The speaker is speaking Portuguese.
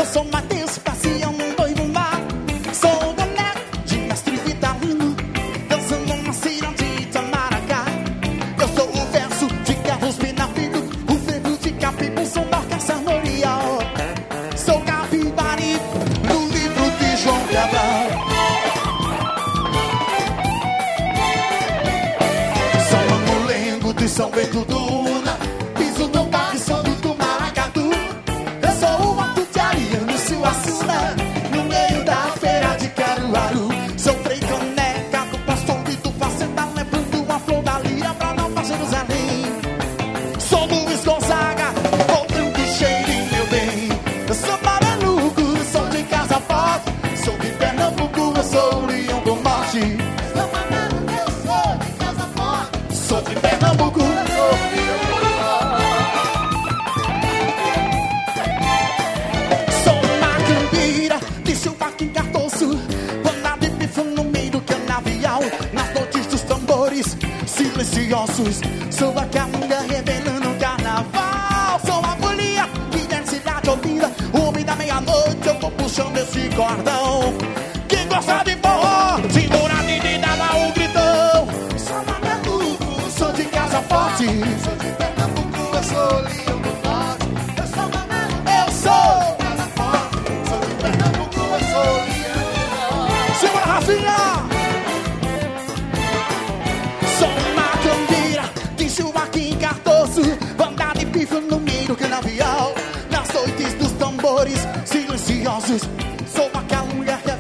sou Matheus, passeio num noivo mar. Sou boneco de mestre Vitalino, dançando uma cidade de Itamaracá. Eu sou o verso de Carlos Pinafilho, o frevo de Capibu, sou da Orquestra Morial. Sou Capibari, no livro de João Cabral. Sou Mamulengo de São Bento do Una, piso no parque, sou do Maracatu. Eu sou o ato de Ariano Suassuna, no meio da feira de Caruaru. Sou Frei Caneca do pastor e do faceta, levando uma flor da lira pra Nova Jerusalém. Sou Luiz Gonzaga, voltando cheirinho, meu bem. Eu sou Paranuco, sou de Casa Forte. Sou de Pernambuco, eu sou o Leão do Norte. Sou Paranuco, eu sou de Casa Forte. Sou de Pernambuco, eu sou o Leão do Norte. Sou Macambira, de Silvaquim Cardoso, banda de pifão no meio do canavial, nas noites dos tambores silenciosos. Sou a Calunga revelando o carnaval. Sou a folia que desce da Olinda, o homem da meia-noite, eu tô puxando esse cordão. Quem gosta de forró, segura a e dá o gritão. Sou Mameluco, sou de Casa Forte. Sou de Pernambuco, eu sou o Leão do Norte. Eu sou Mameluco, eu sou de Casa Forte. Sou de Pernambuco, eu sou o Leão do Norte. Segura, Rafinha! Sou Macambira, de Silvaquim Cardoso, banda de pifo no meio do canavial, nas noites dos tambores silenciosos. Sou a Calunga